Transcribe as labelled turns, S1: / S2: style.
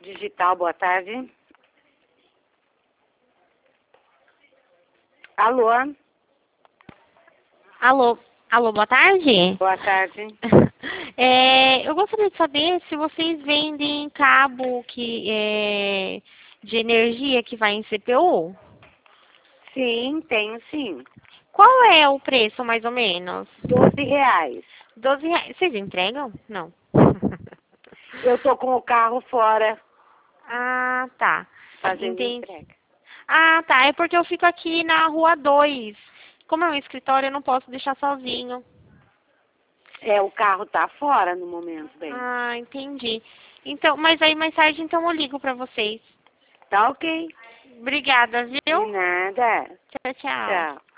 S1: Digital, boa tarde. Alô?
S2: Alô, boa tarde.
S1: Boa tarde.
S2: Eu gostaria de saber se vocês vendem cabo de energia que vai em CPU.
S1: Sim, tenho sim.
S2: Qual é o preço, mais ou menos?
S1: R$ 12.
S2: 12 reais. Vocês entregam? Não.
S1: Eu tô com o carro fora
S2: Ah, tá.
S1: fazendo
S2: Entendi.
S1: entrega.
S2: Ah, tá. É porque eu fico aqui na rua 2. Como é um escritório, eu não posso deixar sozinho.
S1: O carro tá fora no momento, bem.
S2: Ah, entendi. Então, mas aí mais tarde então eu ligo pra vocês.
S1: Tá ok.
S2: Obrigada,
S1: De
S2: viu?
S1: nada.
S2: Tchau, tchau.
S1: Tchau.